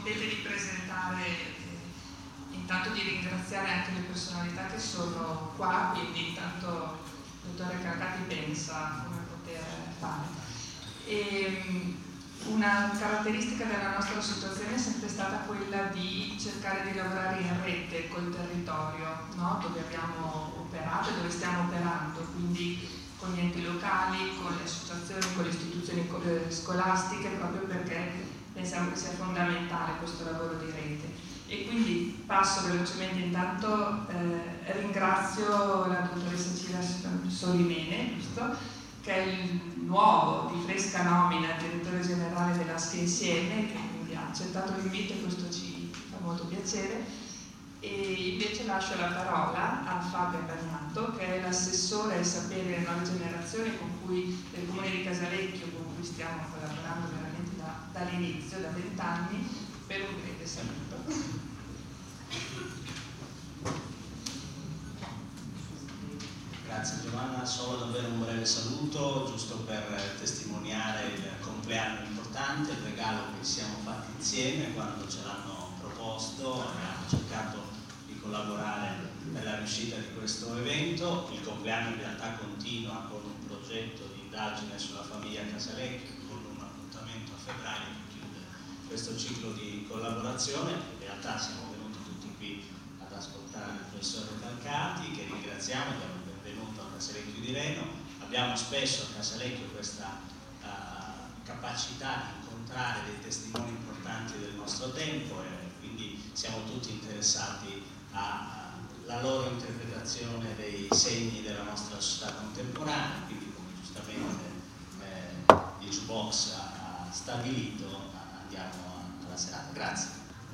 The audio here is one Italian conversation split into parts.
permettete di presentare, intanto di ringraziare anche le personalità che sono qua, quindi intanto il dottore Calcati pensa come poter fare. Una caratteristica della nostra situazione è sempre stata quella di cercare di lavorare in rete col territorio, no? Dove abbiamo operato e dove stiamo operando, quindi con gli enti locali, con le associazioni, con le istituzioni scolastiche, proprio perché pensiamo che sia fondamentale questo lavoro di rete. E quindi passo velocemente, intanto ringrazio la dottoressa Cira Solimene, giusto? Che è il nuovo, di fresca nomina, direttore generale della SCHE Insieme, che quindi ha accettato l'invito e questo ci fa molto piacere. E invece lascio la parola a Fabio Bagnato, che è l'assessore ai saperi delle nuove generazioni del Comune di Casalecchio, con cui stiamo collaborando veramente dall'inizio, da 20 anni, per un breve saluto. Grazie Giovanna, solo davvero un breve saluto, giusto per testimoniare il compleanno importante, il regalo che siamo fatti insieme quando ce l'hanno proposto, abbiamo cercato di collaborare per la riuscita di questo evento. Il compleanno in realtà continua con un progetto di indagine sulla famiglia Casalecchio, con un appuntamento a febbraio che chiude questo ciclo di collaborazione. In realtà siamo venuti tutti qui ad ascoltare il professore Calcati, che ringraziamo, diamo il benvenuto a Casalecchio di Reno. Abbiamo spesso a Casalecchio questa capacità di incontrare dei testimoni importanti del nostro tempo e quindi siamo tutti interessati alla loro interpretazione dei segni della nostra società contemporanea, quindi come giustamente il jukebox ha stabilito, andiamo alla serata. Grazie.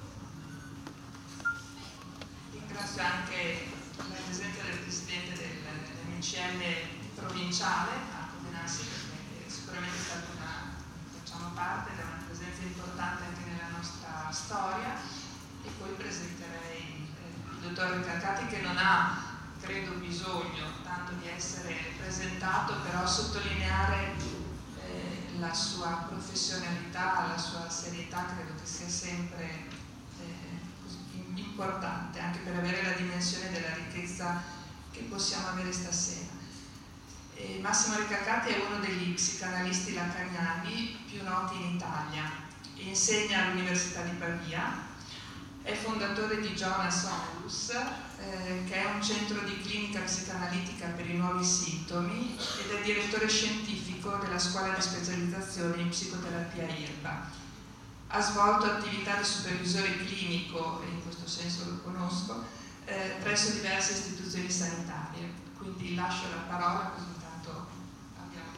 Ringrazio anche la presenza del Presidente dell'MCL provinciale a Codenassi, perché sicuramente è stata facciamo parte, ed è una presenza importante anche nella nostra storia. E poi presenterei il dottor Calcati, che non ha, credo, bisogno tanto di essere presentato, però sottolineare la sua professionalità, la sua serietà, credo che sia sempre importante, anche per avere la dimensione della ricchezza che possiamo avere stasera. Massimo Recalcati è uno degli psicanalisti lacaniani più noti in Italia, insegna all'Università di Pavia, è fondatore di Jonas Onlus, che è un centro di clinica psicanalitica per i nuovi sintomi, ed è direttore scientifico della scuola di specializzazione in psicoterapia IRBA. Ha svolto attività di supervisore clinico, e in questo senso lo conosco, presso diverse istituzioni sanitarie. Quindi lascio la parola, così intanto abbiamo...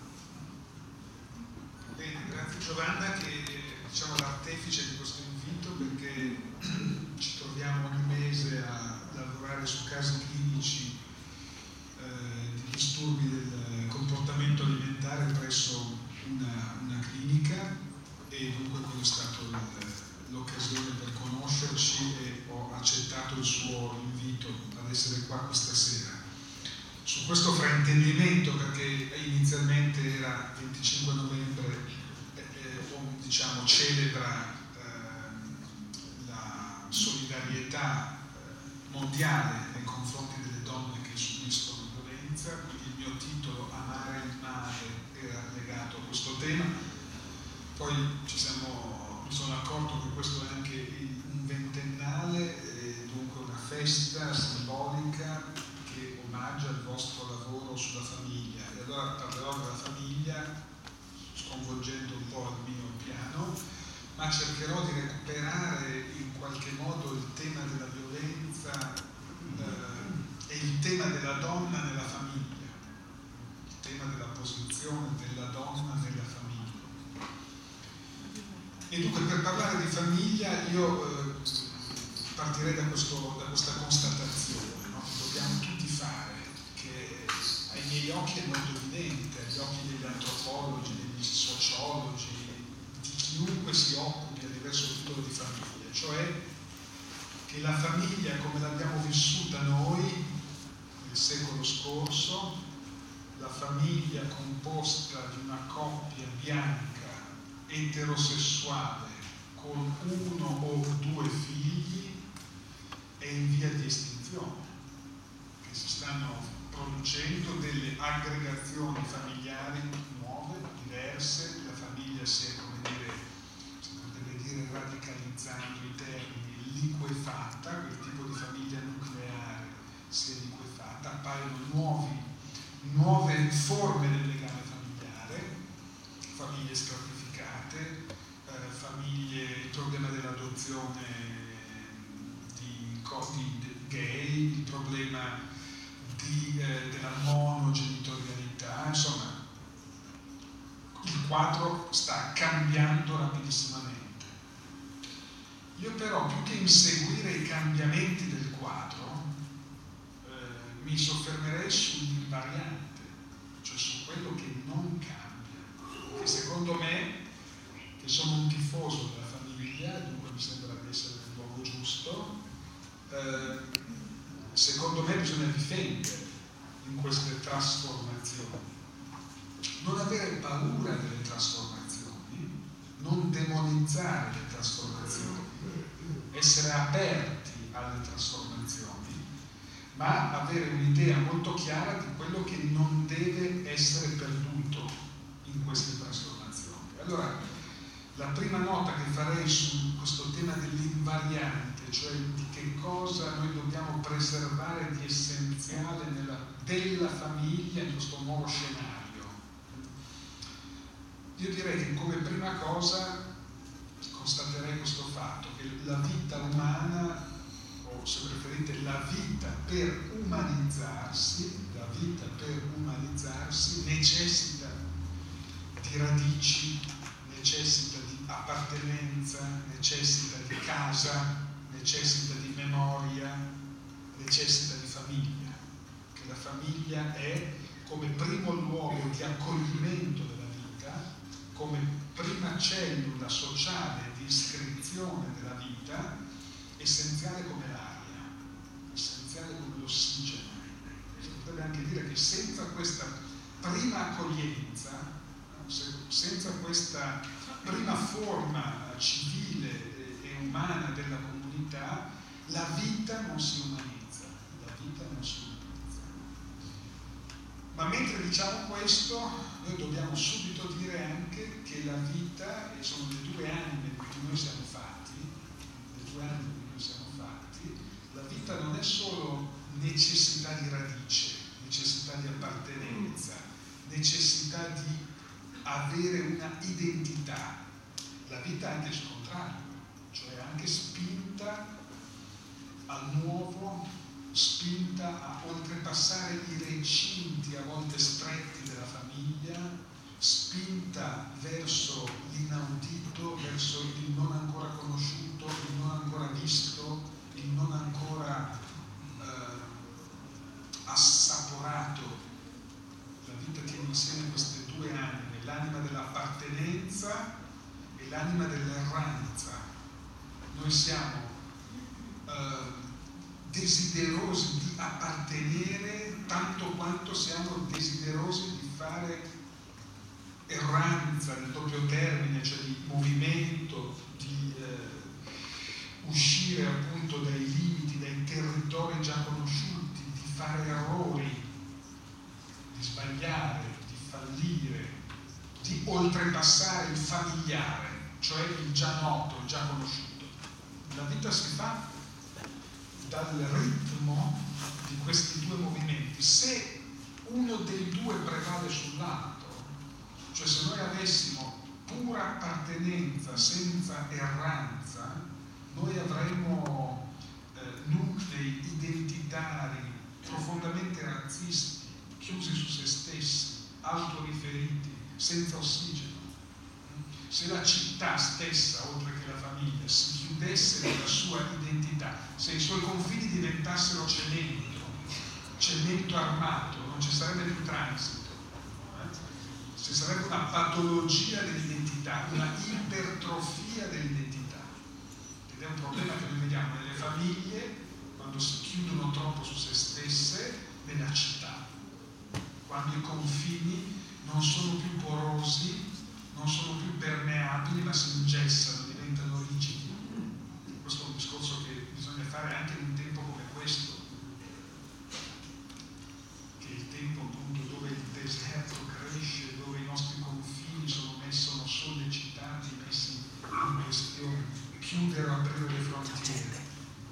Bene, grazie Giovanna, che diciamo l'artefice di questo invito, perché ci troviamo ogni mese a lavorare su casi clinici di disturbi del comportamento alimentare presso una clinica, e dunque quella è stata l'occasione per conoscerci e ho accettato il suo invito ad essere qua questa sera. Su questo fraintendimento, perché inizialmente era 25 novembre, diciamo celebra la solidarietà mondiale nei confronti delle donne che subiscono violenza, quindi il mio titolo Amare il male era legato a questo tema. Poi mi sono accorto che questo è anche un ventennale, dunque una festa simbolica che omaggia il vostro lavoro sulla famiglia, e allora parlerò della famiglia sconvolgendo un po' il mio piano, ma cercherò di recuperare in qualche modo il tema della violenza e il tema della donna nella famiglia, il tema della posizione della donna nella famiglia. E dunque per parlare di famiglia io partirei da questa constatazione, no? Che dobbiamo tutti fare, che ai miei occhi è molto evidente, agli occhi degli antropologi, degli sociologi, di chiunque si occupi a diverso titolo di famiglia, cioè che la famiglia come l'abbiamo vissuta noi nel secolo scorso, la famiglia composta di una coppia bianca, eterosessuale, con 1 o 2 figli è in via di estinzione, che si stanno producendo delle aggregazioni familiari nuove, diverse, la famiglia si è, come dire, si potrebbe dire, radicalizzando i termini, liquefatta, quel tipo di famiglia nucleare si è liquefatta, appaiono nuove forme del legame familiare, famiglie stratificate, famiglie, il problema dell'adozione di gay, il problema della monogenitorialità, insomma il quadro sta cambiando rapidissimamente. Io però, più che inseguire i cambiamenti del quadro, mi soffermerei sull'invariante, cioè su quello che non cambia, che secondo me, che sono un tifoso della famiglia, dunque mi sembra di essere nel luogo giusto, secondo me bisogna difendere in queste trasformazioni, non avere paura delle trasformazioni, non demonizzare le trasformazioni, essere aperti alle trasformazioni, ma avere un'idea molto chiara di quello che non deve essere perduto in queste trasformazioni. Allora, la prima nota che farei su questo tema dell'invariante, cioè di che cosa noi dobbiamo preservare di essenziale della famiglia in questo nuovo scenario. Io direi che come prima cosa constaterei questo fatto, che la vita umana, o se preferite la vita per umanizzarsi necessita di radici, necessita di appartenenza, necessita di casa, necessita di memoria, necessita di famiglia, che la famiglia è come primo luogo di accoglimento della vita, come prima cellula sociale di iscrizione della vita, essenziale come l'aria, essenziale come l'ossigeno. Si potrebbe anche dire che senza questa prima accoglienza, senza questa prima forma civile e umana della comunità, la vita non si umanizza, Ma mentre diciamo questo, noi dobbiamo subito dire anche che la vita, e sono le due anime di cui noi siamo fatti, la vita non è solo necessità di radice, necessità di appartenenza, necessità di avere una identità. La vita è anche il contrario, cioè anche spinta al nuovo, spinta a oltrepassare i recinti a volte stretti della famiglia, spinta verso l'inaudito, verso il non ancora conosciuto, il non ancora visto, il non ancora assaporato. La vita tiene insieme queste due anime, l'anima dell'appartenenza e l'anima dell'erranza. Noi siamo desiderosi di appartenere tanto quanto siamo desiderosi di fare erranza nel doppio termine, cioè di movimento, di uscire appunto dai limiti, dai territori già conosciuti, di fare errori, di sbagliare, di fallire, di oltrepassare il familiare, cioè il già noto, il già conosciuto. La vita si fa dal ritmo di questi due movimenti. Se uno dei due prevale sull'altro, cioè se noi avessimo pura appartenenza senza erranza, noi avremmo nuclei identitari profondamente razzisti, chiusi su se stessi, autoriferiti, senza ossigeno. Se la città stessa, oltre che la famiglia, si chiudesse nella sua identità, se i suoi confini diventassero cemento armato, non ci sarebbe più transito. Ci sarebbe una patologia dell'identità, una ipertrofia dell'identità. Ed è un problema che noi vediamo nelle famiglie, quando si chiudono troppo su se stesse, nella città, quando i confini non sono più porosi, non sono più permeabili, ma si ingessano, diventano chiudere o aprire le frontiere.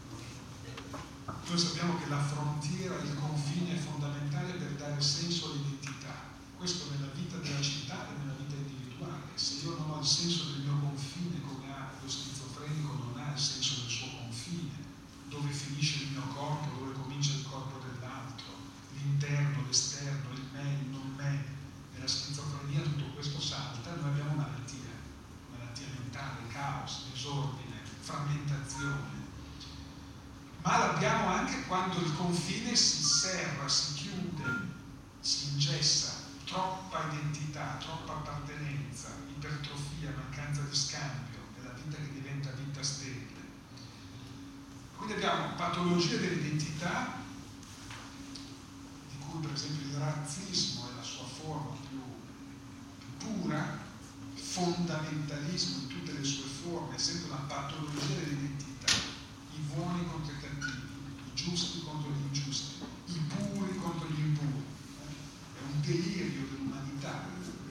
Noi sappiamo che la frontiera, il confine è fondamentale per dare senso all'identità. Questo nella vita della città e nella vita individuale. Se io non ho il senso del mio confine, come ha lo schizofrenico, non ha il senso del suo confine, dove finisce il mio corpo, dove comincia il corpo dell'altro, l'interno, l'esterno, il me, il non me. Nella schizofrenia tutto questo salta, noi abbiamo malattia mentale, caos, disordine, frammentazione. Ma l'abbiamo anche quando il confine si serra, si chiude, si ingessa, troppa identità, troppa appartenenza, ipertrofia, mancanza di scambio, è la vita che diventa vita sterile. Quindi abbiamo patologie dell'identità, di cui per esempio il razzismo è la sua forma più pura, fondamentalismo in tutte le sue forme, è sempre una patologia dell'identità, i buoni contro i cattivi, i giusti contro gli ingiusti, i puri contro gli impuri. È un delirio dell'umanità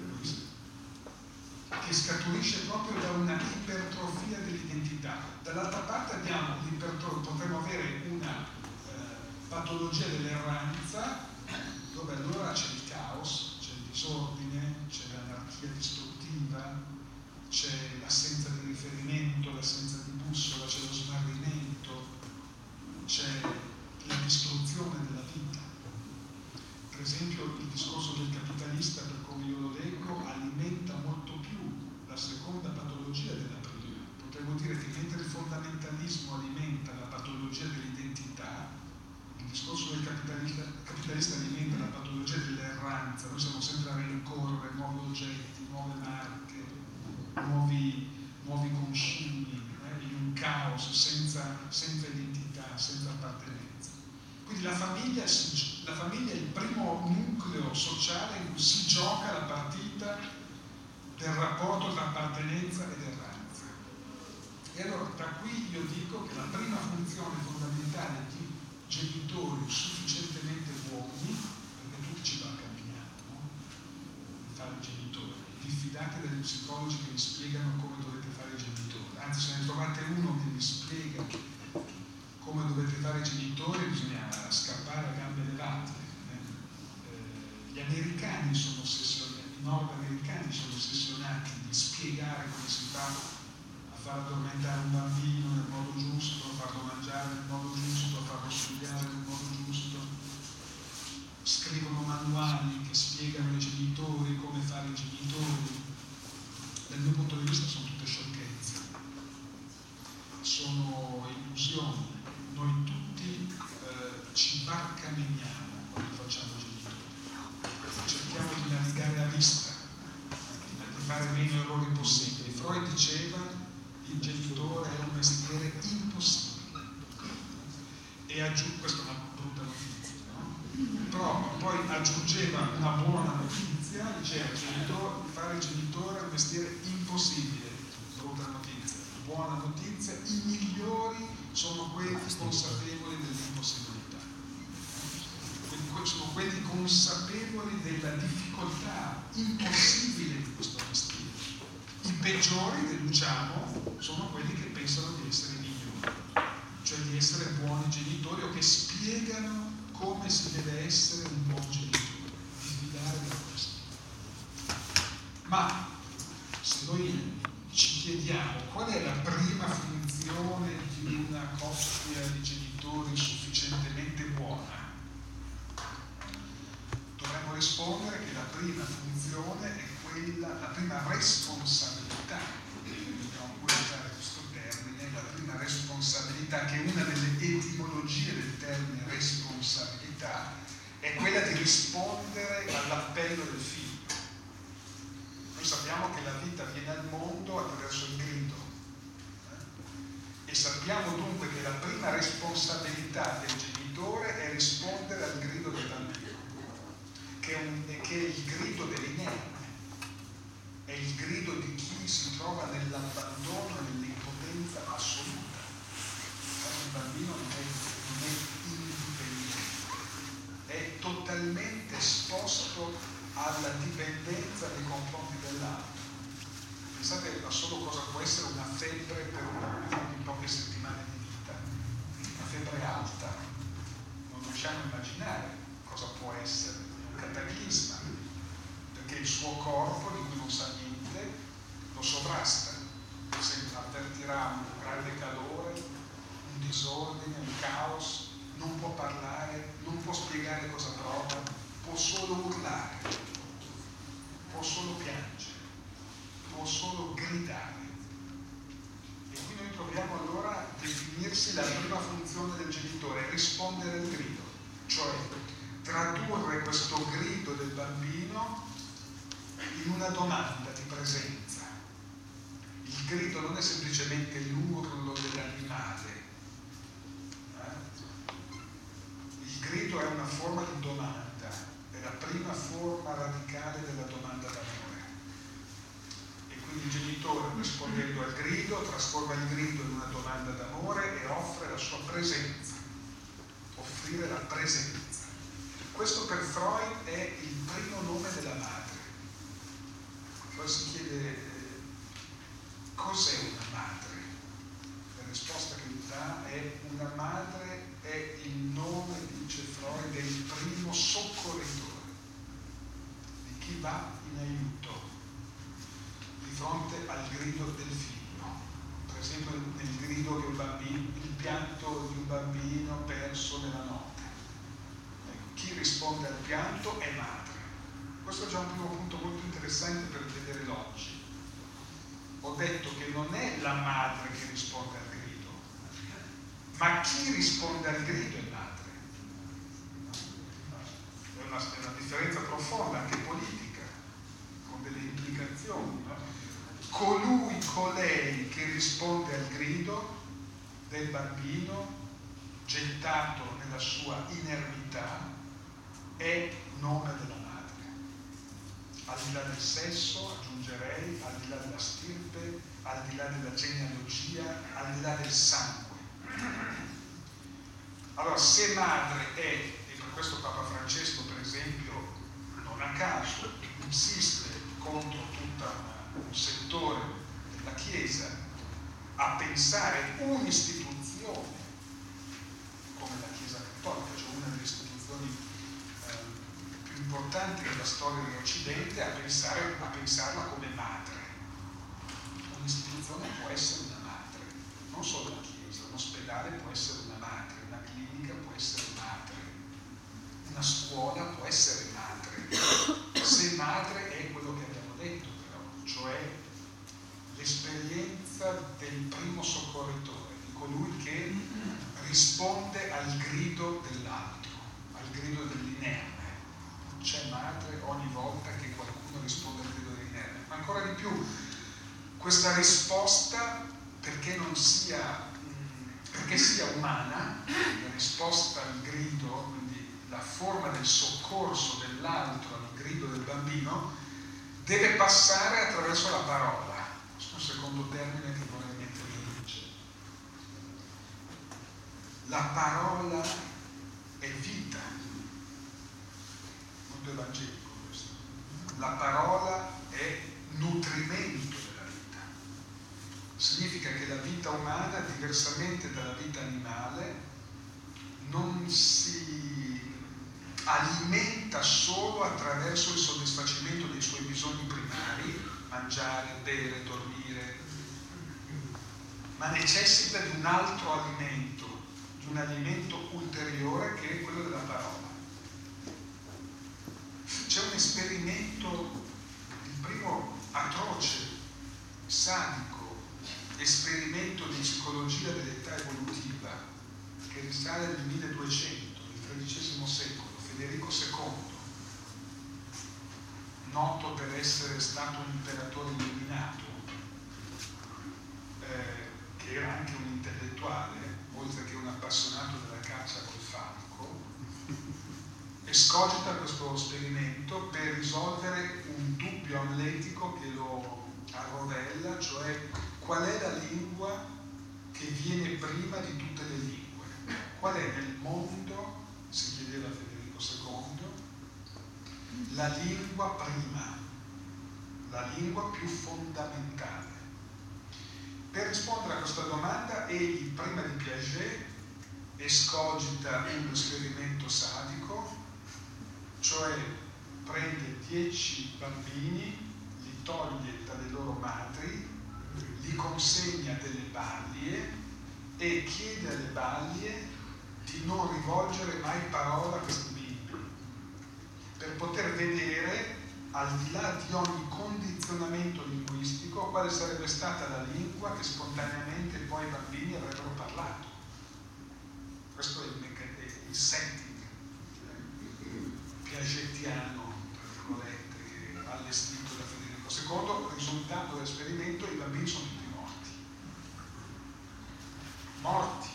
che scaturisce proprio da una ipertrofia dell'identità. Dall'altra parte abbiamo potremmo avere una patologia dell'erranza, dove allora c'è il caos, c'è il disordine, c'è l'anarchia distruttiva, c'è l'assenza di riferimento, l'assenza di bussola, c'è lo smarrimento, c'è la distruzione della vita. Per esempio il discorso del capitalista, per come io lo leggo, alimenta molto più la seconda patologia della prima. Potremmo dire che mentre il fondamentalismo alimenta la patologia dell'identità, il discorso del capitalista alimenta la patologia dell'erranza. Noi siamo sempre a rincorrere nuovi oggetti, nuove marche, nuovi consumi, in un caos, senza identità, senza appartenenza. Quindi la famiglia è il primo nucleo sociale in cui si gioca la partita del rapporto tra appartenenza ed erranza. E allora da qui io dico che la prima funzione fondamentale di genitori sufficientemente uomini, perché tutti ci barcameniamo, no? Fare i genitori. Diffidate dagli psicologi che vi spiegano come dovete fare i genitori. Anzi, se ne trovate uno che vi spiega come dovete fare i genitori, bisogna scappare a gambe levate. Gli americani sono ossessionati, i nordamericani sono ossessionati di spiegare come si fa a far addormentare un bambino nel modo giusto, a farlo mangiare nel modo giusto, a farlo studiare nel modo giusto. Scrivono manuali che spiegano ai genitori come fare i genitori. Dal mio punto di vista sono tutte sciocchezze, sono illusioni. Noi tutti ci barcameniamo quando facciamo genitori, cerchiamo di navigare a vista, di fare meno errori possibili. Freud diceva che il genitore è un mestiere impossibile, e questa è una brutta notizia, no? Però poi aggiungeva una buona notizia, diceva fare il genitore è un mestiere impossibile. Brutta notizia. Buona notizia, i migliori sono quelli consapevoli dell'impossibilità, quindi sono quelli consapevoli della difficoltà impossibile di questo mestiere. I peggiori, deduciamo, sono quelli che pensano di essere migliori, cioè di essere buoni genitori, o che spiegano come si deve essere un buon genitore, di fidare da questo. Ma se noi ci chiediamo qual è la prima funzione di una coppia di genitori sufficientemente buona, dovremmo rispondere che la prima funzione è la prima responsabilità, dobbiamo pure usare questo termine, la prima responsabilità, che è una delle etimologie del termine responsabilità, è quella di rispondere all'appello del figlio. Noi sappiamo che la vita viene al mondo attraverso il grido, e sappiamo dunque che la prima responsabilità del genitore è rispondere al grido del bambino, che è il grido dell'inerme, è il grido di chi si trova nell'abbandono e nell'impotenza assoluta. Il bambino non è indipendente, è totalmente esposto alla dipendenza nei confronti dell'altro. Per pensate a solo cosa può essere una febbre per un bambino in poche settimane di vita, una febbre alta, non riusciamo a immaginare cosa può essere, un cataclisma, perché il suo corpo, di cui non sa niente, lo sovrasta, avvertirà un grande calore, un disordine, un caos, non può parlare, non può spiegare cosa prova, può solo urlare, può solo piangere, può solo gridare. E qui noi troviamo allora definirsi la prima funzione del genitore, rispondere al grido, cioè tradurre questo grido del bambino in una domanda di presenza. Il grido non è semplicemente l'urlo dell'animale, il grido è una forma di domanda, è la prima forma radicale della domanda d'amore. E quindi il genitore, rispondendo al grido, trasforma il grido in una domanda d'amore e offre la sua presenza, offrire la presenza. Questo per Freud è il primo nome della madre. Poi si chiede cos'è una madre? La risposta che lui dà è: una madre è il nome, dice Freud, del primo soccorritore, di chi va in aiuto di fronte al grido del figlio. Per esempio nel grido che un bambino, il pianto di un bambino perso nella notte. Ecco, chi risponde al pianto è madre. Questo è già un primo punto molto interessante per vedere l'oggi. Ho detto che non è la madre che risponde al grido, ma chi risponde al grido è madre. È una differenza profonda, anche politica, con delle implicazioni. No? Colei che risponde al grido del bambino gettato nella sua inermità è nome della madre. Al di là del sesso, aggiungerei, al di là della stirpe, al di là della genealogia, al di là del sangue. Allora, se madre è, e per questo Papa Francesco, per esempio, non a caso, insiste contro tutto un settore della Chiesa a pensare un'istituzione come la Chiesa Cattolica, cioè una delle istituzioni importanti della storia dell'Occidente, a pensarla come madre. Un'istituzione può essere una madre, non solo la Chiesa, un ospedale può essere una madre, una clinica può essere madre, una scuola può essere madre, se madre è quello che abbiamo detto però, cioè l'esperienza del primo soccorritore, di colui che risponde al grido dell'altro, al grido dell'inerme. C'è madre ogni volta che qualcuno risponde al grido dell'inerme. Ma ancora di più, questa risposta, perché sia umana, la risposta al grido, quindi la forma del soccorso dell'altro al grido del bambino, deve passare attraverso la parola. Questo è un secondo termine che vorrei mettere in luce. La parola è vita. Evangelico questo. La parola è nutrimento della vita. Significa che la vita umana, diversamente dalla vita animale, non si alimenta solo attraverso il soddisfacimento dei suoi bisogni primari, mangiare, bere, dormire, ma necessita di un altro alimento, di un alimento ulteriore che è quello della parola. C'è un esperimento, il primo atroce, sadico, esperimento di psicologia dell'età evolutiva, che risale al 1200, nel XIII secolo, Federico II, noto per essere stato un imperatore illuminato, che era anche un intellettuale, oltre che un appassionato della caccia col falco, escogita questo esperimento per risolvere un dubbio amletico che lo arrovella, cioè qual è la lingua che viene prima di tutte le lingue? Qual è nel mondo, si chiedeva Federico II, la lingua prima, la lingua più fondamentale? egli, prima di Piaget, escogita un esperimento sadico, cioè prende 10 bambini, li toglie dalle loro madri, li consegna delle baglie e chiede alle baglie di non rivolgere mai parola a questi bimbi, per poter vedere, al di là di ogni condizionamento linguistico, quale sarebbe stata la lingua che spontaneamente poi i bambini avrebbero parlato. Questo è il setting piagetiano, tra virgolette, che ha allestito da Federico II. Risultato dell'esperimento: i bambini sono tutti morti,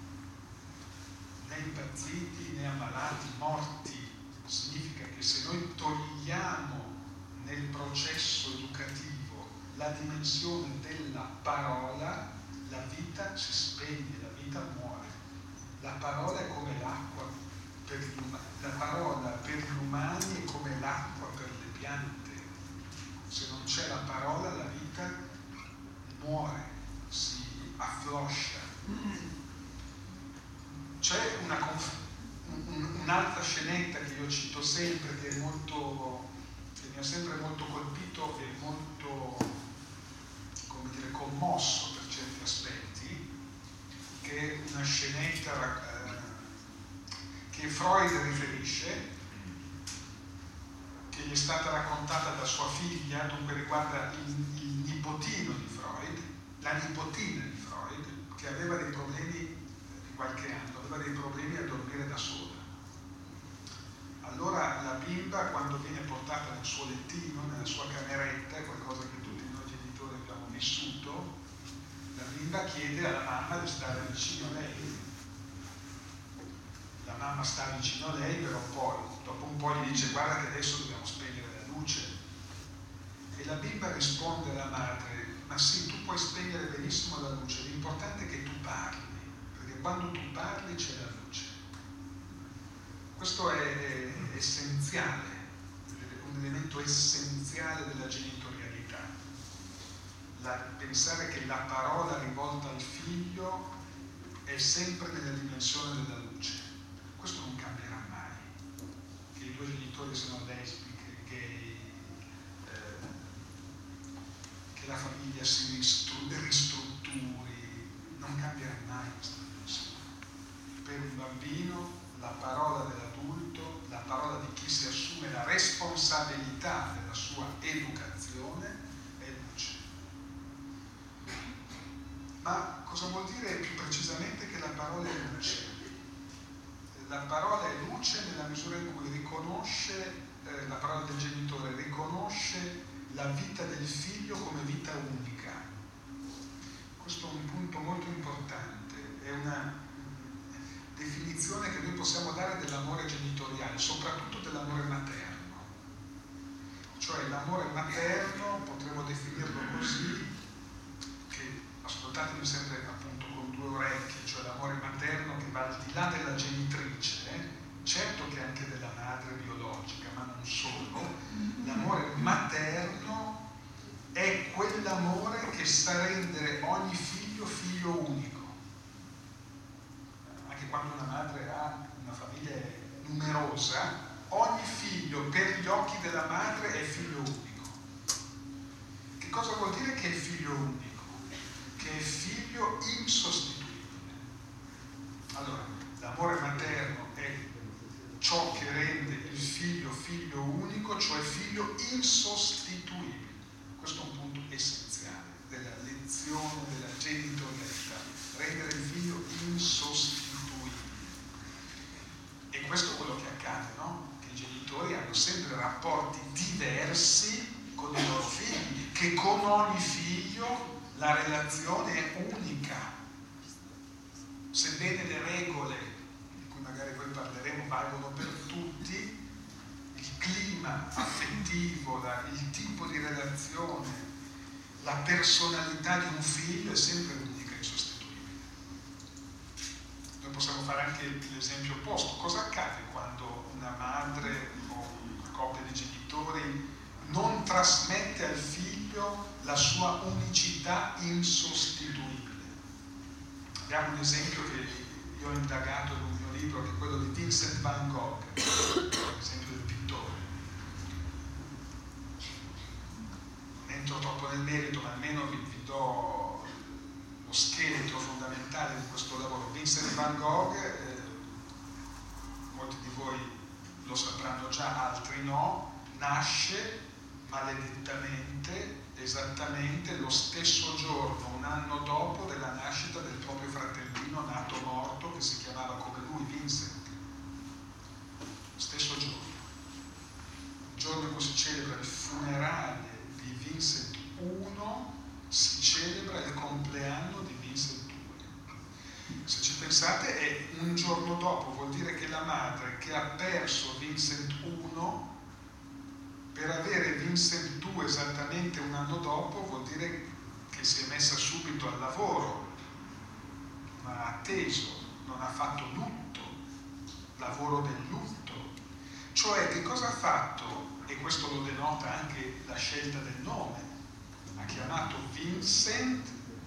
né impazziti né ammalati, morti. Significa che se noi togliamo nel processo educativo la dimensione della parola, la vita si spegne, la vita muore. La parola è come l'acqua per gli umani, la parola per gli umani è come l'acqua per le piante. Se non c'è la parola, la vita muore, si affloscia. C'è un'altra scenetta che io cito sempre, che mi ha sempre molto colpito e molto, come dire, commosso per certi aspetti, che è una scenetta che Freud riferisce, che gli è stata raccontata da sua figlia, dunque riguarda il nipotino di Freud, la nipotina di Freud, che aveva dei problemi di qualche anno, aveva dei problemi a dormire da sola. Allora la bimba, quando viene portata nel suo lettino, nella sua cameretta, è qualcosa che tutti noi genitori abbiamo vissuto, la bimba chiede alla mamma di stare vicino a lei. La mamma sta vicino a lei, però poi, dopo un po' gli dice: guarda che adesso dobbiamo spegnere la luce. E la bimba risponde alla madre: ma sì, tu puoi spegnere benissimo la luce, l'importante è che tu parli, perché quando tu parli c'è la luce. Questo è essenziale, un elemento essenziale della genitorialità. Pensare che la parola rivolta al figlio è sempre nella dimensione della luce. Questo non cambierà mai. Che i due genitori siano lesbiche, gay, che la famiglia si ristrutturi, non cambierà mai questa dimensione. Per un bambino la parola dell'adulto, la parola di chi si assume la responsabilità della sua educazione è luce. Ma cosa vuol dire più precisamente che la parola è luce? La parola è luce nella misura in cui riconosce, la parola del genitore riconosce la vita del figlio come vita unica. Questo è un punto molto importante, è una definizione che noi possiamo dare dell'amore genitoriale, soprattutto dell'amore materno. Cioè l'amore materno potremmo definirlo così, che ascoltatemi sempre appunto con due orecchie, cioè l'amore materno che va al di là della genitrice, certo che anche della madre biologica, ma non solo. L'amore materno è quell'amore che sa rendere ogni figlio figlio unico. Anche quando una madre ha una famiglia numerosa, ogni figlio per gli occhi della madre è figlio unico. Che cosa vuol dire che è figlio unico? Che è figlio insostituibile. Allora, l'amore materno è ciò che rende il figlio figlio unico, cioè figlio insostituibile. Questo è un punto essenziale della lezione della genitorialità, rendere il figlio insostituibile. E questo è quello che accade, no? Che i genitori hanno sempre rapporti diversi con i loro figli, che con ogni figlio la relazione è unica. Sebbene le regole, di cui magari poi parleremo, valgono per tutti, il clima affettivo, il tipo di relazione, la personalità di un figlio è sempre unica e insostituibile. Noi possiamo fare anche l'esempio opposto. Cosa accade quando una madre o una coppia di genitori non trasmette al figlio la sua unicità insostituibile? Abbiamo un esempio che io ho indagato in un mio libro, che è quello di Vincent van Gogh, l'esempio del pittore. Non entro troppo nel merito, ma almeno vi do lo scheletro fondamentale di questo lavoro. Vincent van Gogh, molti di voi lo sapranno già, altri no, nasce maledettamente esattamente lo stesso giorno, un anno dopo della nascita del proprio fratellino nato morto, che si chiamava come lui, Vincent. Stesso giorno. Il giorno in cui si celebra il funerale di Vincent I, si celebra il compleanno di Vincent II. Se ci pensate, è un giorno dopo, vuol dire che la madre che ha perso Vincent I, per avere Vincent II esattamente un anno dopo, vuol dire che si è messa subito al lavoro, non ha atteso, non ha fatto lutto, lavoro del lutto. Cioè, che cosa ha fatto? E questo lo denota anche la scelta del nome. Ha chiamato Vincent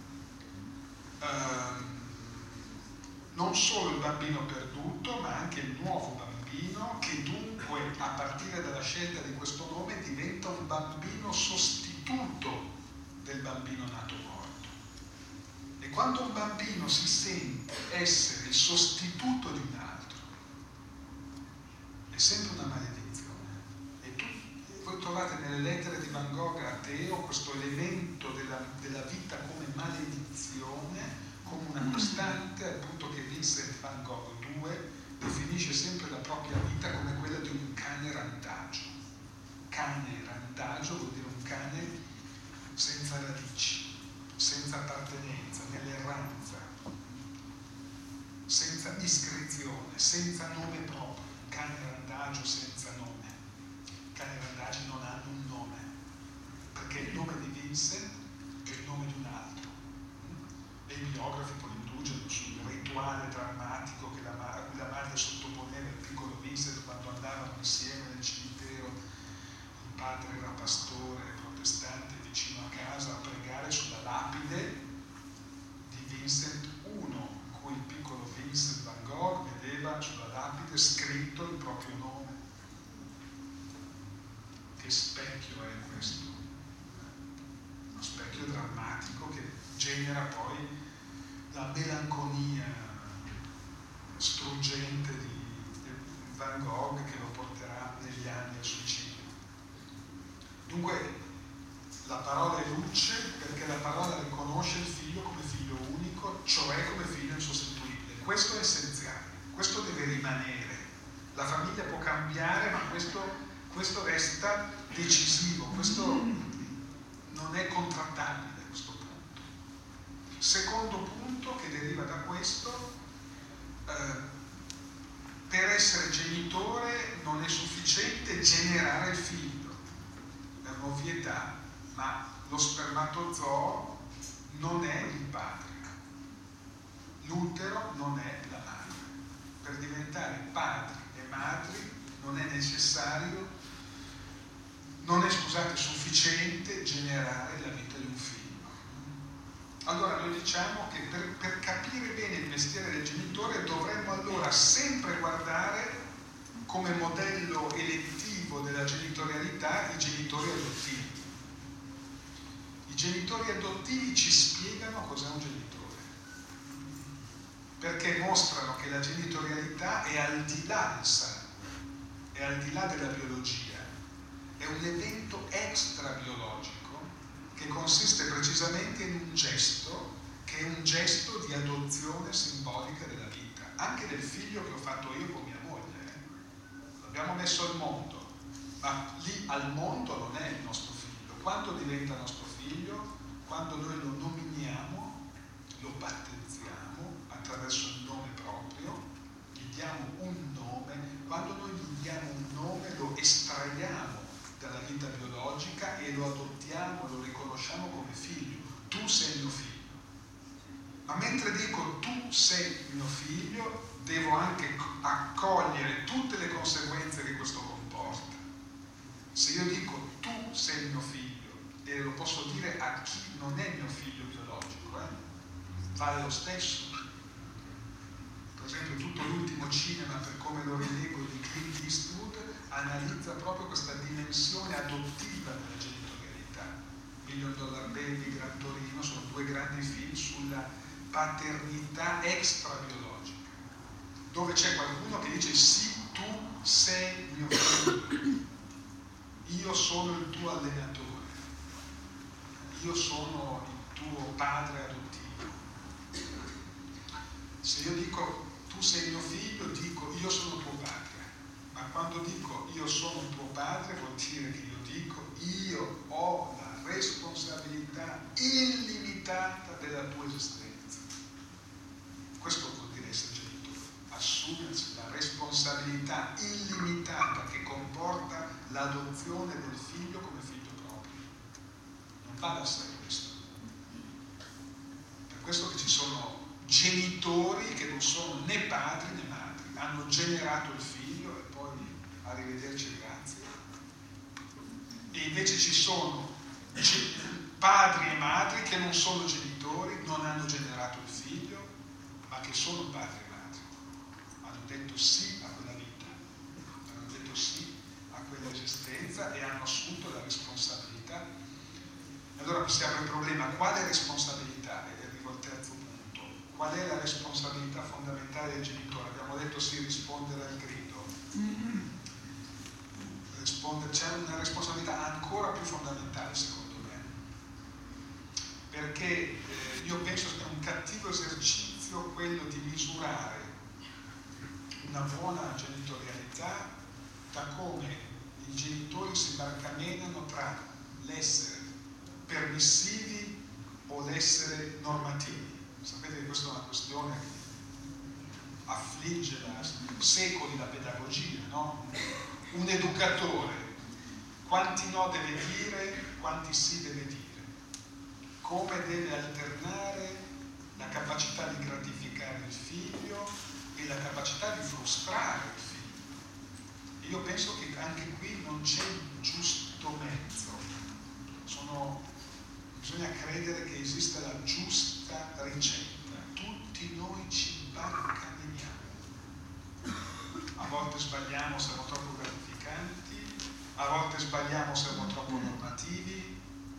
non solo il bambino perduto, ma anche il nuovo bambino, che dunque, a partire dalla scelta di questo nome, diventa un bambino sostituto del bambino nato morto. E quando un bambino si sente essere il sostituto di un altro, è sempre una maledizione. E voi trovate nelle lettere di Van Gogh a Teo questo elemento della vita come maledizione, come una costante, appunto, che Vincent van Gogh II definisce sempre la propria vita come quella di un cane randagio. Cane randagio vuol dire un cane senza radici, senza appartenenza, nell'erranza, senza iscrizione, senza nome proprio. Cane randagio senza nome. I cani randagi non hanno un nome, perché il nome di Vincent è il nome di un altro. E i biografi poi indugiano sul rituale drammatico che la madre sottoponeva al piccolo Vincent quando andavano insieme nel cimitero. Il padre era pastore protestante vicino a casa a pregare sulla lapide di Vincent I, in cui il piccolo Vincent van Gogh vedeva sulla lapide scritto il proprio nome. Che specchio è questo? Uno specchio drammatico che genera poi la melanconia struggente di Van Gogh, che lo porterà negli anni al suicidio. Dunque la parola è luce, perché la parola riconosce il figlio come figlio unico, cioè come figlio insostituibile. Questo è essenziale, questo deve rimanere. La famiglia può cambiare, ma questo resta decisivo, questo non è contrattabile. Secondo punto che deriva da questo, per essere genitore non è sufficiente generare il figlio, è un'ovvietà, ma lo spermatozoo non è il padre, l'utero non è la madre. Per diventare padri e madri non è necessario, non è, sufficiente generare la vita di un figlio. Allora noi diciamo che per capire bene il mestiere del genitore dovremmo allora sempre guardare come modello elettivo della genitorialità i genitori adottivi. I genitori adottivi ci spiegano cos'è un genitore, perché mostrano che la genitorialità è al di là del sangue, è al di là della biologia, è un evento extrabiologico che consiste precisamente in un gesto, che è un gesto di adozione simbolica della vita, anche del figlio che ho fatto io con mia moglie. L'abbiamo messo al mondo, ma lì al mondo non è il nostro figlio. Quando diventa nostro figlio? Quando noi lo nominiamo, lo battezziamo attraverso il nome proprio, gli diamo un nome. Quando noi gli diamo un nome lo estraiamo dalla vita biologica e lo adottiamo, lo riconosciamo come figlio. Tu sei mio figlio. Ma mentre dico tu sei mio figlio, devo anche accogliere tutte le conseguenze che questo comporta. Se io dico tu sei mio figlio, e lo posso dire a chi non è mio figlio biologico, vale lo stesso. per esempio tutto l'ultimo cinema, per come lo rilego, di Clint Eastwood, analizza proprio questa dimensione adottiva della genitorialità. $1 Million Baby, Gran Torino, sono due grandi film sulla paternità extrabiologica, dove c'è qualcuno che dice sì, tu sei mio figlio, io sono il tuo allenatore, io sono il tuo padre adottivo. Se io dico tu sei mio figlio, dico io sono tuo padre, ma quando dico io sono tuo padre vuol dire che io dico io ho la responsabilità illimitata della tua esistenza. Questo vuol dire essere genitore, assumersi la responsabilità illimitata che comporta l'adozione del figlio come figlio proprio. Non va da sé questo. Per questo che ci sono genitori che non sono né padri né madri, hanno generato il figlio e poi arrivederci, grazie. E invece ci sono padri e madri che non sono genitori, non hanno generato il figlio, ma che sono padri e madri. Hanno detto sì a quella vita, hanno detto sì a quella esistenza e hanno assunto la responsabilità. Allora si apre il problema, quale responsabilità? E arrivo al terzo punto. Qual è la responsabilità fondamentale del genitore? Abbiamo detto sì, rispondere al grido. C'è una responsabilità ancora più fondamentale secondo me, perché io penso che è un cattivo esercizio quello di misurare una buona genitorialità da come i genitori si barcamenano tra l'essere permissivi o l'essere normativi. Sapete che questa è una questione che affligge da secoli la pedagogia, no? Un educatore quanti no deve dire, quanti sì deve dire, come deve alternare la capacità di gratificare il figlio e la capacità di frustrare il figlio. Io penso che anche qui non c'è un giusto mezzo. Bisogna credere che esista la giusta ricetta. Tutti noi ci barcameniamo. A volte sbagliamo, siamo troppo gratificanti, a volte sbagliamo, siamo troppo normativi.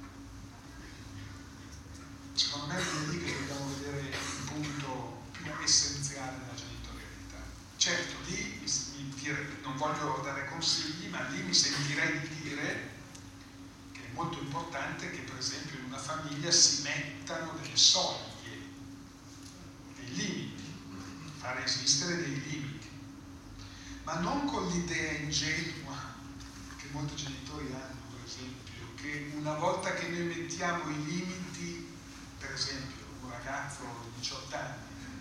Secondo me è lì che dobbiamo vedere il punto più essenziale della genitorialità. Certo, lì non voglio dare consigli, ma lì mi sentirei di dire che è molto importante che per esempio in una famiglia si mettano delle soglie, dei limiti, fare esistere dei limiti, ma non con l'idea ingenua che molti genitori hanno, per esempio, che una volta che noi mettiamo i limiti, per esempio un ragazzo di 18 anni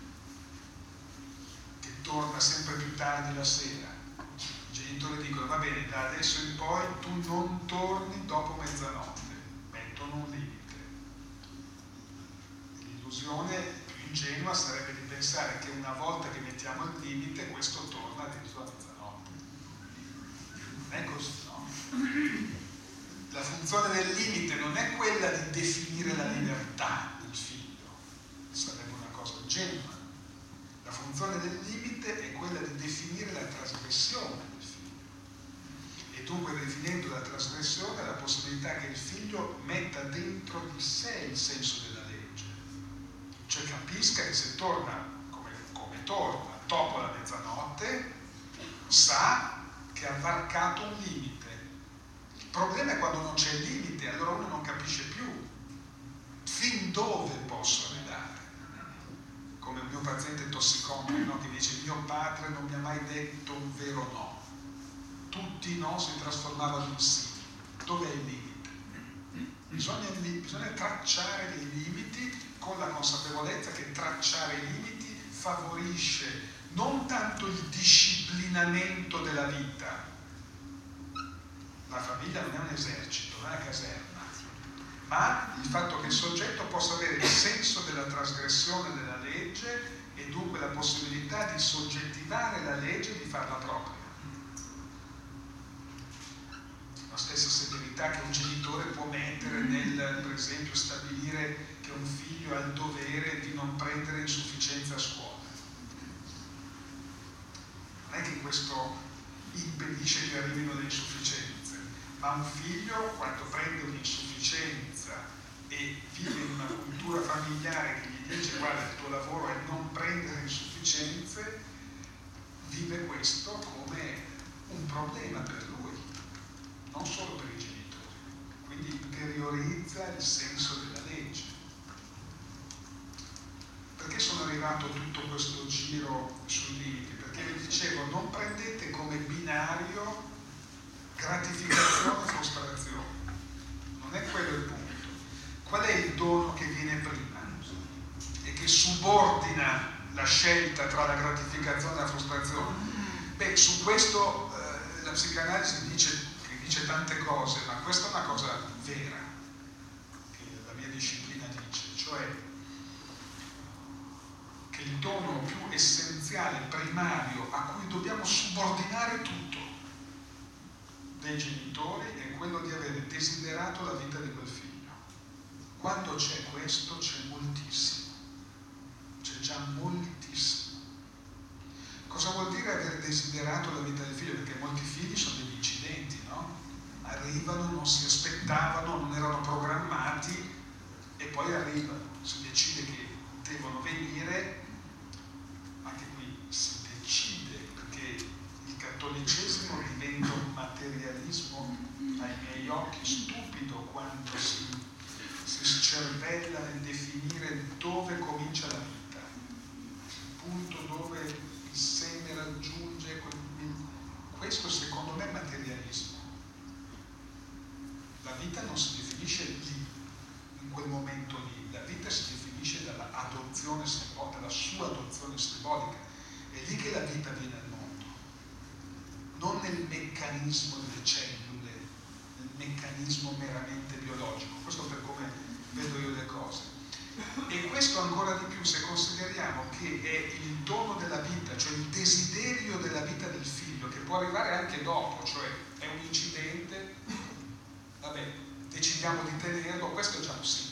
che torna sempre più tardi la sera, i genitori dicono va bene, da adesso in poi tu non torni dopo mezzanotte, mettono un limite. L'illusione più ingenua sarebbe di pensare che una volta che mettiamo il limite questo torna dentro la mezzanotte. Non è così, no? La funzione del limite non è quella di definire la libertà del figlio, sarebbe una cosa ingenua. La funzione del limite è quella di definire la trasgressione del figlio. E dunque, definendo la trasgressione, la possibilità che il figlio metta dentro di sé il senso della legge. Cioè capisca che se torna come torna dopo la mezzanotte, sa che ha varcato un limite. Il problema è quando non c'è il limite, allora uno non capisce più fin dove posso arrivare. Come il mio paziente tossicomane, no? Che dice mio padre non mi ha mai detto un vero no, tutti i no si trasformavano in sì. Dov'è il limite? Bisogna tracciare dei limiti con la consapevolezza che tracciare i limiti favorisce non tanto il disciplinamento della vita. La famiglia non è un esercito, non è una caserma, ma il fatto che il soggetto possa avere il senso della trasgressione della legge e dunque la possibilità di soggettivare la legge e di farla propria. La stessa severità che un genitore può mettere nel, per esempio, stabilire che un figlio ha il dovere di non prendere insufficienza a scuola. è che questo impedisce che arrivino le insufficienze, ma un figlio quando prende un'insufficienza e vive in una cultura familiare che gli dice guarda il tuo lavoro è non prendere insufficienze, vive questo come un problema per lui, non solo per i genitori, quindi interiorizza il senso della legge. Perché sono arrivato a tutto questo giro sui limiti? Perché vi dicevo, non prendete come binario gratificazione e frustrazione, non è quello il punto. Qual è il dono che viene prima e che subordina la scelta tra la gratificazione e la frustrazione? Beh, su questo la psicanalisi dice tante cose, ma questa è una cosa vera, che la mia disciplina dice, cioè che il dono più essenziale, primario, a cui dobbiamo subordinare tutto dei genitori è quello di avere desiderato la vita di quel figlio. Quando c'è questo c'è moltissimo, c'è già moltissimo. Cosa vuol dire aver desiderato la vita del figlio? Perché molti figli sono degli incidenti, no? Arrivano, non si aspettavano, non erano programmati e poi arrivano, si decide che devono venire. Anche qui si decide, perché il cattolicesimo diventa un materialismo ai miei occhi stupido quando si scervella nel definire dove comincia la vita, il punto dove il seme raggiunge questo secondo me è materialismo. La vita non si definisce lì, in quel momento lì, la vita si definisce dalla adozione simbolica, dalla sua adozione simbolica. È lì che la vita viene al mondo, non nel meccanismo delle cellule, nel meccanismo meramente biologico. Questo per come vedo io le cose. E questo ancora di più se consideriamo che è il dono della vita, cioè il desiderio della vita del figlio, che può arrivare anche dopo, cioè è un incidente, vabbè, decidiamo di tenerlo, questo è già un sì.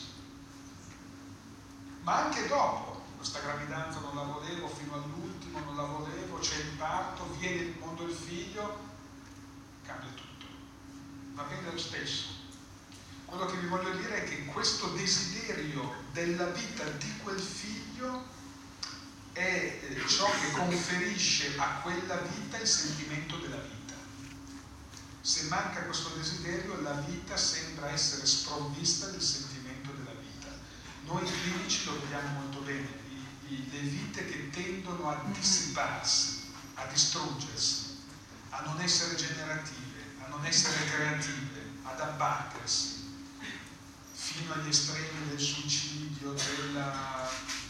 Ma anche dopo, questa gravidanza non la volevo, fino all'ultimo non la volevo, c'è il parto, viene il mondo il figlio, cambia tutto. Va bene lo stesso. Quello che vi voglio dire è che questo desiderio della vita di quel figlio è ciò che conferisce a quella vita il sentimento della vita. Se manca questo desiderio, la vita sembra essere sprovvista del sentimento della vita. Noi clinici lo vediamo molto bene, le vite che tendono a dissiparsi, a distruggersi, a non essere generative, a non essere creative, ad abbattersi, fino agli estremi del suicidio, della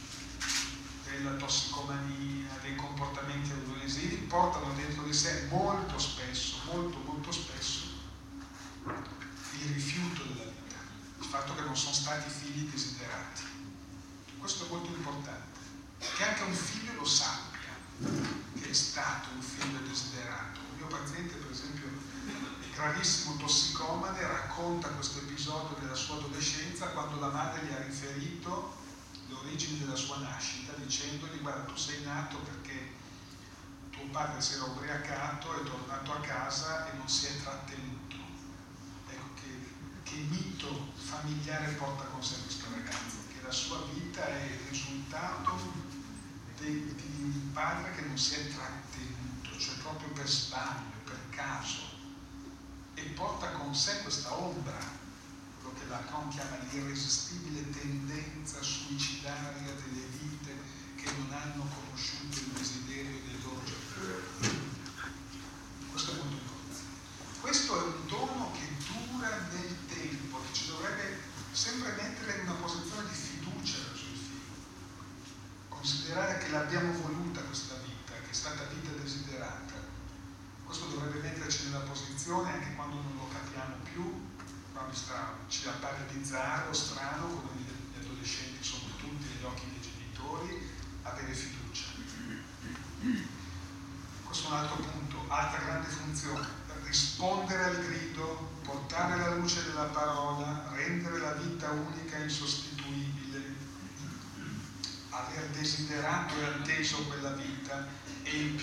tossicomania, dei comportamenti autolesivi, portano dentro di sé molto spesso, molto spesso, il rifiuto della vita, il fatto che non sono stati figli desiderati. Questo è molto importante, che anche un figlio lo sappia, che è stato un figlio desiderato. Il mio paziente, per esempio, gravissimo tossicomane, racconta questo episodio della sua adolescenza quando la madre gli ha riferito l'origine della sua nascita dicendogli guarda tu sei nato perché tuo padre si era ubriacato, è tornato a casa e non si è trattenuto. Ecco che mito familiare porta con sé questo ragazzo, che la sua vita è il risultato di un padre che non si è trattenuto, cioè proprio per sbaglio, per caso, e porta con sé questa ombra, quello che Lacan chiama l'irresistibile tendenza suicidaria delle vite che non hanno conosciuto il desiderio dei loro genitori. Questo è molto importante. Questo è un dono che dura nel tempo, che ci dovrebbe sempre mettere in una posizione di fiducia verso il figlio. Considerare che l'abbiamo voluta questa vita, che è stata vita desiderata. Questo dovrebbe metterci nella posizione, anche quando non lo capiamo più, quando ci appare bizzarro, strano, come gli adolescenti sono tutti negli occhi dei genitori, avere fiducia. Questo è un altro punto, altra grande funzione, rispondere al grido, portare la luce della parola, rendere la vita unica e insostituibile, aver desiderato e atteso quella vita e in più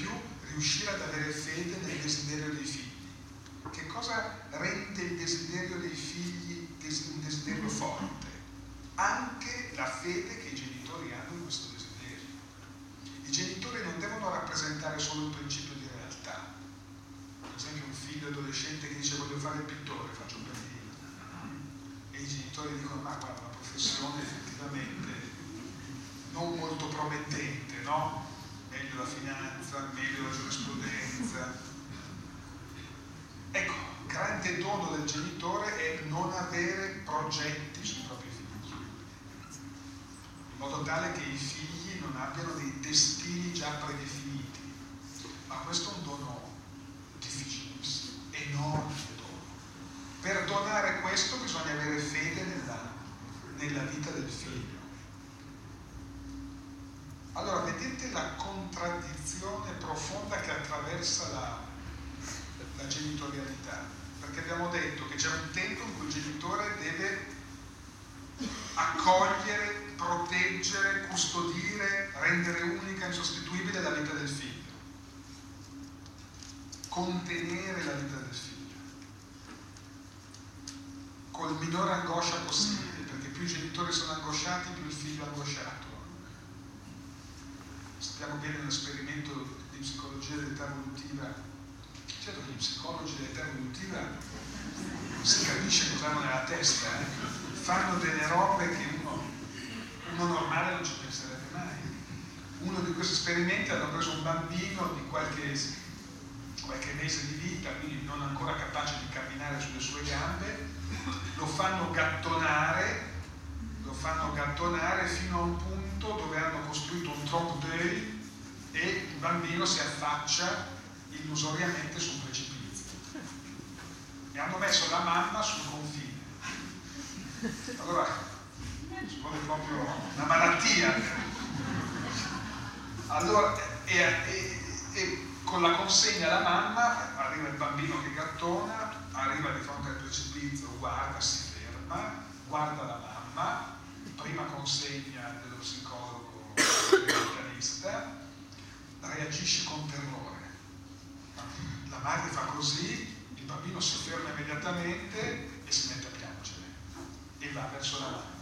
riuscire ad avere fede nel desiderio dei figli. Che cosa rende il desiderio dei figli un desiderio forte? Anche la fede che i genitori hanno in questo desiderio. I genitori non devono rappresentare solo il principio di realtà. Per esempio un figlio adolescente che dice voglio fare il pittore, faccio un bambino. E i genitori dicono ma guarda, una professione effettivamente non molto promettente, no? Meglio la finanza, meglio la giurisprudenza. Ecco, il grande dono del genitore è non avere progetti sui propri figli, in modo tale che i figli non abbiano dei destini già predefiniti. Ma questo è un dono difficilissimo, enorme dono. Per donare questo bisogna avere fede nella vita del figlio. Allora, vedete la contraddizione profonda che attraversa la genitorialità, perché abbiamo detto che c'è un tempo in cui il genitore deve accogliere, proteggere, custodire, rendere unica, insostituibile la vita del figlio, contenere la vita del figlio col minore angoscia possibile, perché più i genitori sono angosciati, più il figlio è angosciato. Sappiamo bene l'esperimento di psicologia dell'età evolutiva. Certo che gli psicologi dell'età evolutiva non si capisce cosa hanno nella testa, fanno delle robe che uno normale non ci penserebbe mai. Uno di questi esperimenti hanno preso un bambino di qualche mese di vita, quindi non ancora capace di camminare sulle sue gambe, lo fanno gattonare fino a un punto dove hanno costruito un trompe d'œil e il bambino si affaccia illusoriamente su un precipizio e hanno messo la mamma sul confine. Allora ci vuole proprio una malattia. Allora e con la consegna alla mamma arriva il bambino che gattona, arriva di fronte al precipizio, guarda, si ferma, guarda la mamma, prima consegna dello psicologo mentalista, reagisce con terrore. La madre fa così, il bambino si ferma immediatamente e si mette a piangere e va verso la mamma.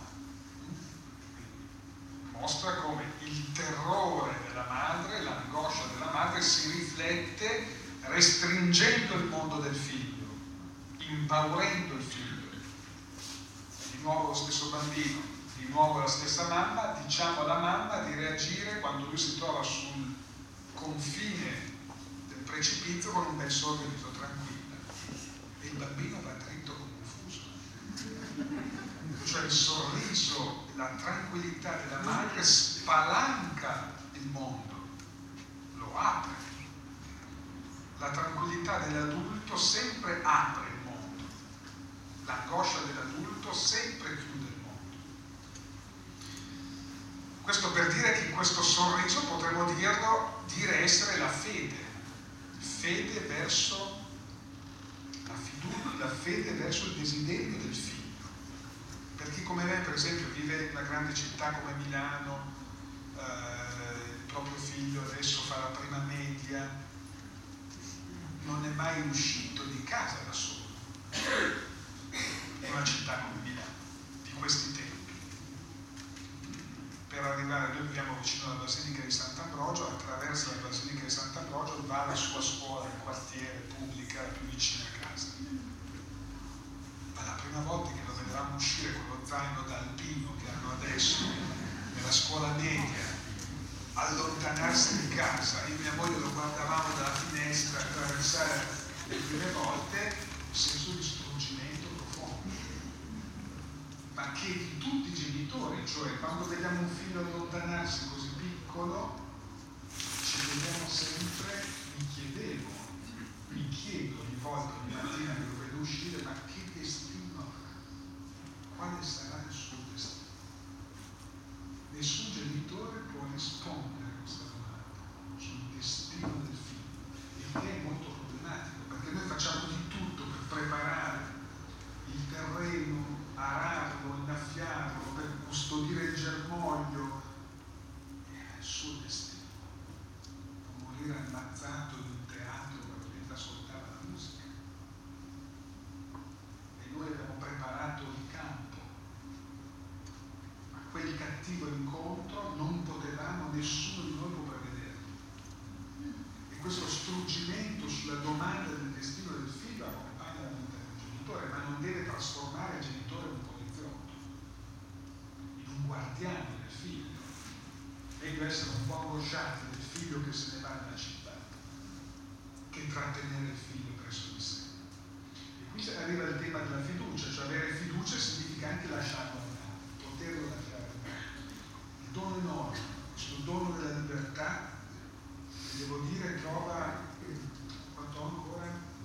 Mostra come il terrore della madre, l'angoscia della madre si riflette restringendo il mondo del figlio, impaurendo il figlio. Di nuovo lo stesso bambino, di nuovo la stessa mamma, diciamo alla mamma di reagire quando lui si trova sul confine del precipizio con un bel sorriso, tranquilla, e il bambino va dritto come un fuso. Cioè il sorriso, la tranquillità della madre spalanca il mondo, lo apre. La tranquillità dell'adulto sempre apre il mondo, l'angoscia dell'adulto sempre chiude il mondo. Questo per dire che questo sorriso potremmo dire essere la fede verso la fiducia, la fede verso il desiderio del figlio. Per chi come me, per esempio, vive in una grande città come Milano, il proprio figlio adesso fa la prima media, non è mai uscito di casa da solo, in una città come Milano, di questi tempi. Per arrivare, noi viviamo vicino alla Basilica di Sant'Ambrogio, attraverso la Basilica di Sant'Ambrogio va alla sua scuola in quartiere pubblica più vicina a casa. Ma la prima volta che lo vedranno uscire con lo zaino da alpino che hanno adesso nella scuola media, allontanarsi di casa, io e mia moglie lo guardavamo dalla finestra attraversare le prime volte, un senso di struggimento profondo, ma che di tutti i genitori, cioè quando vediamo un figlio allontanarsi così piccolo, ci vediamo sempre, mi chiedo ogni volta, ogni mattina che lo vedo uscire, ma che destino avrà? Quale sarà il suo destino? Nessun genitore può rispondere a questa domanda sul destino del figlio, il che è molto problematico, perché noi facciamo di tutto per preparare il terreno, ararlo, innaffiarlo, per custodire il germoglio, e il suo destino può morire al ammazzato in un teatro perché mentre ascoltava la musica. E noi abbiamo preparato il campo. Ma quel cattivo incontro non potevamo, nessuno di noi può prevederlo. E questo struggimento sulla domanda del destino del figlio accompagna la vita del genitore, ma non deve trasformare il genitore in un poliziotto, in un guardiano del figlio. Meglio essere un po' angosciati del figlio che se ne va nella città che trattenere il figlio presso di sé. E qui arriva il tema della fiducia, cioè avere fiducia significa anche lasciarlo andare, poterlo lasciare andare. Il dono enorme, questo dono della libertà, che devo dire trova, quanto ho ancora?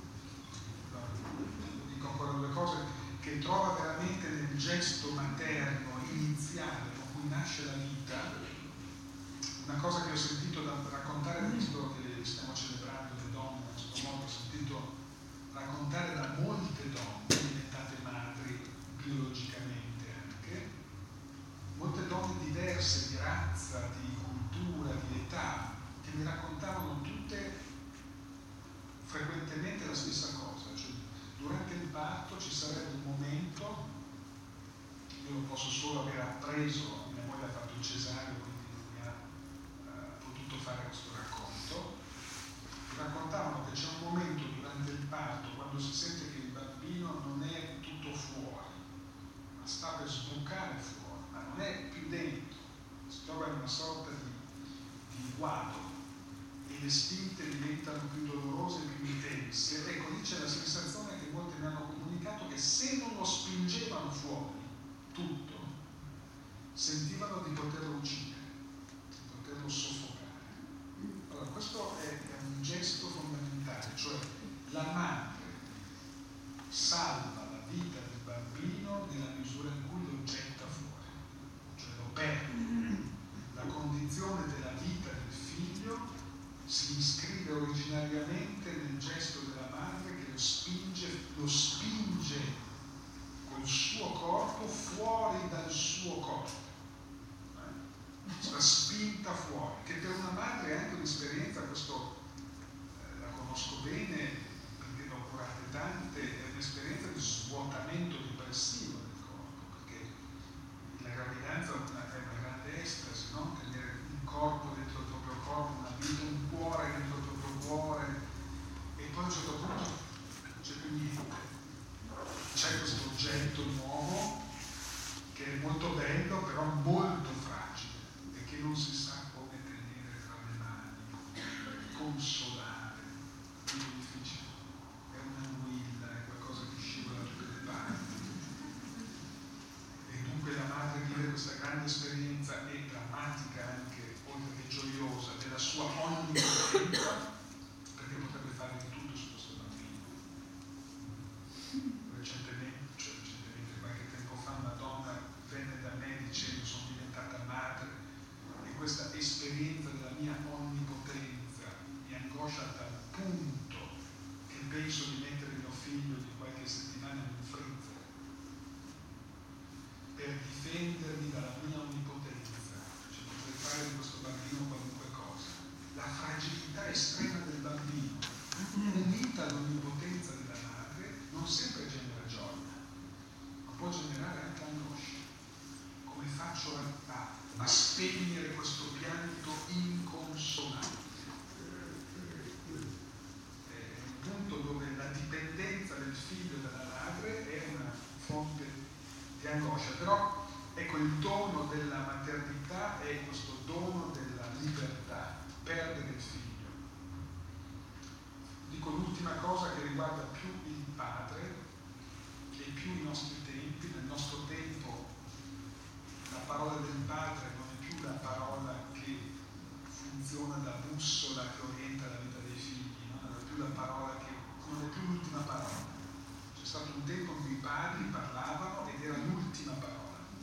No, dico ancora due cose, che trova veramente nel gesto materno iniziale con cui nasce la vita. Una cosa che ho sentito raccontare, visto che stiamo celebrando le donne in questo modo, ho sentito raccontare da molte donne diventate madri biologicamente anche, molte donne diverse di razza, di cultura, di età, che mi raccontavano tutte frequentemente la stessa cosa, cioè durante il parto ci sarebbe un momento, io lo posso solo aver appreso, mia moglie ha fatto il cesareo, quindi fare questo racconto, raccontavano che c'è un momento durante il parto quando si sente che il bambino non è tutto fuori, ma sta per sbucare fuori, ma non è più dentro, si trova in una sorta di guado e le spinte diventano più dolorose e più intense. Ecco, lì c'è la sensazione che molti mi hanno comunicato che se non lo spingevano fuori tutto, sentivano di poterlo uccidere, di poterlo soffocare. Allora, questo è un gesto fondamentale, cioè la madre salva la vita del bambino nella misura in cui lo getta fuori, cioè lo perde. La condizione della vita del figlio si iscrive originariamente nel gesto della madre che lo spinge col suo corpo fuori dal suo corpo. La spinta fuori, che per una madre è anche un'esperienza, questo la conosco bene perché ne ho curate tante, è un'esperienza di svuotamento depressivo del corpo, perché la gravidanza è una grande estasi, no? Tenere un corpo dentro il proprio corpo, una vita, un cuore dentro il proprio cuore, e poi a un certo punto non c'è più niente, c'è questo oggetto nuovo che è molto bello però molto fragile, che non si sa come tenere tra le mani, consolare, è difficile, è un'anguilla, è qualcosa che scivola da tutte le parti. E dunque la madre vive questa grande esperienza e drammatica anche, oltre che gioiosa, della sua onnipotenza, perché potrebbe fare di tutto su questo bambino. Recentemente, qualche tempo fa, una donna venne da me dicendo: sono diventata madre e questa esperienza della mia onnipotenza mi angoscia a tal punto che penso di mettere mio figlio di qualche settimana in un freezer per difendermi dalla mia onnipotenza, cioè potrei fare di questo bambino qualunque cosa. La fragilità estrema del bambino, unita all'onnipotenza della madre, non sempre genera gioia, ma può generare anche angoscia. Come faccio a spegnere questo pianto inconsonante? È un punto dove la dipendenza del figlio dalla madre è una fonte di angoscia, però ecco, il dono della maternità è questo dono della libertà, perdere il figlio. Dico l'ultima cosa che riguarda più il padre e più i nostri tempi. Nel nostro tempo la parola del padre non è più la parola che funziona da bussola che orienta la vita dei figli, no? Non è più la parola che non è più l'ultima parola. C'è stato un tempo in cui i padri parlavano ed era l'ultima parola.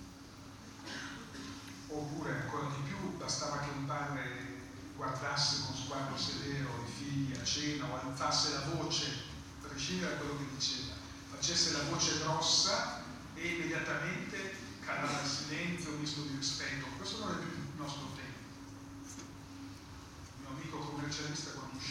Oppure ancora di più, bastava che un padre guardasse con sguardo severo i figli a cena o alzasse la voce, a prescindere da quello che diceva, facesse la voce grossa e immediatamente calava il silenzio, un misto di rispetto. Questo non è più il nostro tempo. Il mio amico commercialista, quando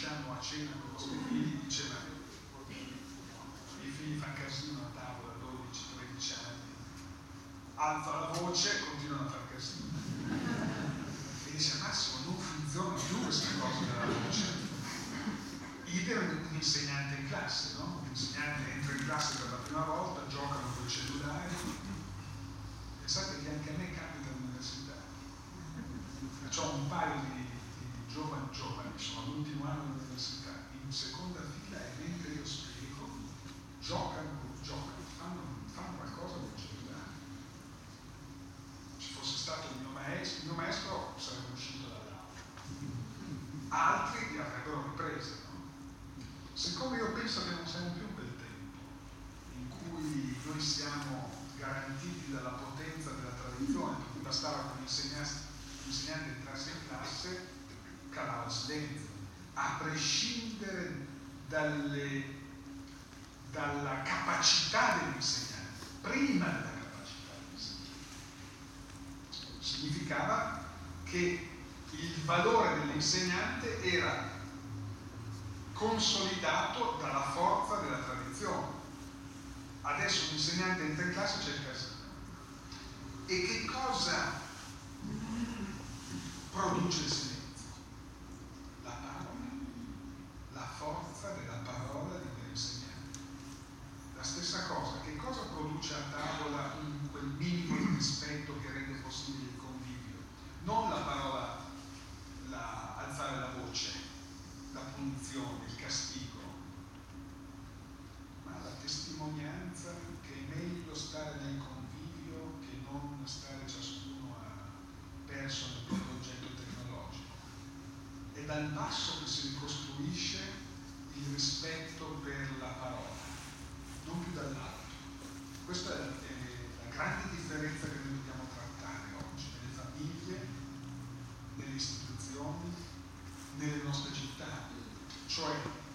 alza la voce e continuano a fare casino. E dice: Massimo, non funziona più questa cosa della voce. Idem un insegnante in classe, no? Un insegnante entra in classe per la prima volta, giocano con i cellulari. Pensate che anche a me capita all'università. Ho un paio di giovani, sono all'ultimo anno dell'università, in seconda fila, e mentre io spiego, giocano, fanno qualcosa con il cellulare. Se fosse stato il mio maestro sarebbe uscito dall'aula. Altri li avrebbero riprese, no? Siccome io penso che non siamo più in quel tempo in cui noi siamo garantiti dalla potenza della tradizione, per cui bastava che l'insegnante entrasse in classe, calava il silenzio, a prescindere dalla capacità dell'insegnante, prima della capacità dell'insegnante. Significava che il valore dell'insegnante era consolidato dalla forza della tradizione. Adesso un insegnante entra in classe e c'è il casino. E che cosa produce il silenzio? La parola, la forza della parola di quell'insegnante. La stessa cosa, che cosa produce a tavola quel minimo di rispetto che rende possibile il convivio? Non la parola, alzare la voce, la punizione, il castigo, ma la testimonianza che è meglio stare nel convivio che non stare ciascuno perso nel proprio oggetto tecnologico. È dal basso che si ricostruisce il rispetto per la parola, non più dall'alto. Questa è la grande differenza che noi dobbiamo trattare oggi nelle famiglie, nelle istituzioni, nelle nostre città. Cioè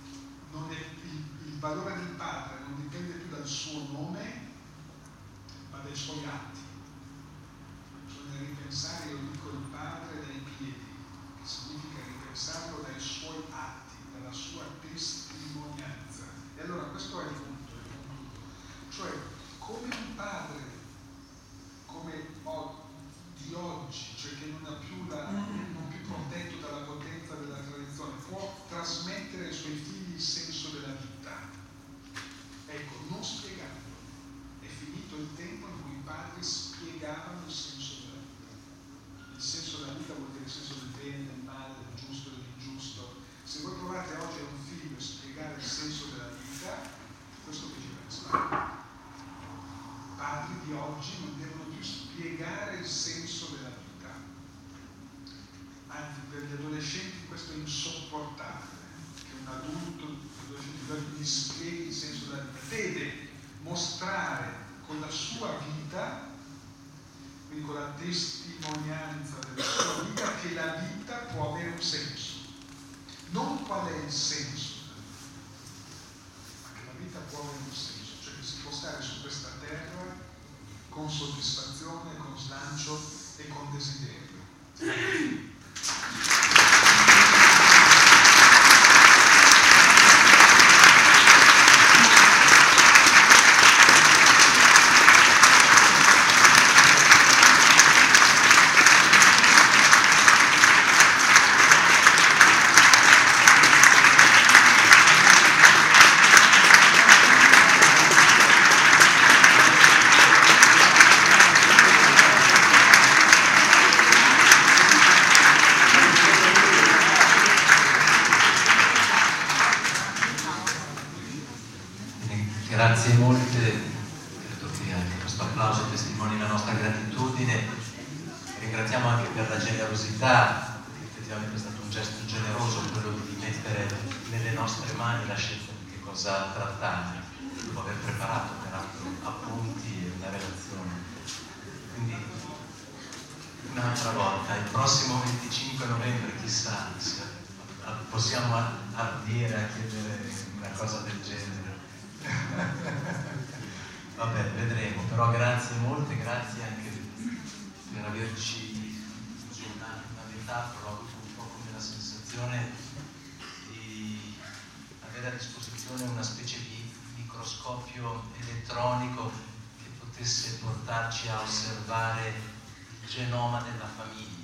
il valore del padre non dipende più dal suo nome, ma dai suoi atti. Bisogna ripensare, io dico, il padre dai piedi, che significa ripensarlo dai suoi atti, dalla sua testimonianza. E allora questo è il punto, cioè come un padre, come di oggi, cioè che non è più protetto dalla potenza della tradizione, può trasmettere ai suoi figli il senso della vita. Ecco, non spiegando. È finito il tempo in cui i padri spiegavano il senso della vita. Il senso della vita vuol dire il senso del bene, del male, del giusto, dell'ingiusto. Se voi provate oggi a un figlio a spiegare il senso della vita, questo che ci pensa. Padri di oggi non devono più spiegare il senso della vita. Anzi, per gli adolescenti questo è insopportabile, che un adulto gli spieghi il senso della vita. Deve mostrare con la sua vita, quindi con la testimonianza della sua vita, che la vita può avere un senso. Non qual è il senso, ma che la vita può avere un senso, cioè che si può stare su questa terra con soddisfazione, con slancio e con desiderio. Grazie molte, credo che anche questo applauso testimoni la nostra gratitudine. Ringraziamo anche per la generosità, effettivamente è stato un gesto generoso quello di mettere nelle nostre mani la scelta di che cosa trattare, dopo aver preparato peraltro appunti e una relazione. Quindi un'altra volta, il prossimo 25 novembre, chissà se possiamo ardire a chiedere una cosa del genere. Vabbè, vedremo, però grazie molte, grazie anche per averci una metafora, ho avuto un po' come la sensazione di avere a disposizione una specie di microscopio elettronico che potesse portare aiutarci a osservare il genoma della famiglia.